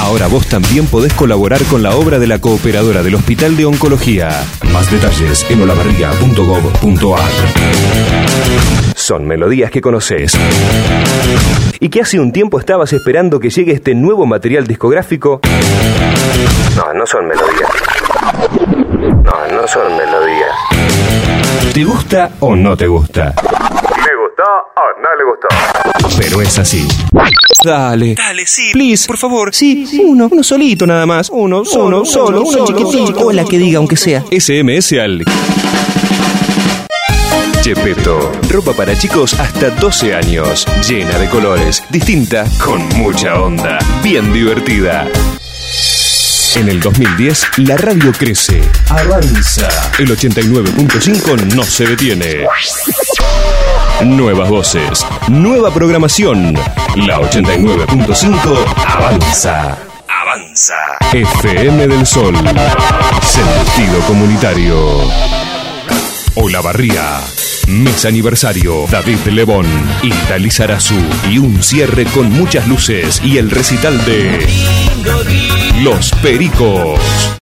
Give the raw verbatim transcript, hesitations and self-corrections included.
Ahora vos también podés colaborar con la obra de la Cooperadora del Hospital de Oncología. Más detalles en olavarría punto gov punto ar. Son melodías que conoces y que hace un tiempo estabas esperando que llegue este nuevo material discográfico. No, no son melodías. No, no son melodías. ¿Te gusta o no te gusta? ¿Le gustó o no le gustó? Pero es así. Dale. Dale, sí. Please, por favor. Sí, sí, uno, uno solito nada más. Uno, solo, uno, solo, uno, uno chiquitito. Hola, que diga aunque sea. S M S al... Gepetto, ropa para chicos hasta doce años, llena de colores, distinta, con mucha onda, bien divertida. En el dos mil diez, la radio crece, avanza. El ochenta y nueve punto cinco no se detiene. Nuevas voces, nueva programación. La ochenta y nueve punto cinco avanza. Avanza. F M del Sol, sentido comunitario. Olavarría. Mes aniversario, David Lebón, Ita Lizarazu y un cierre con muchas luces y el recital de Los Pericos.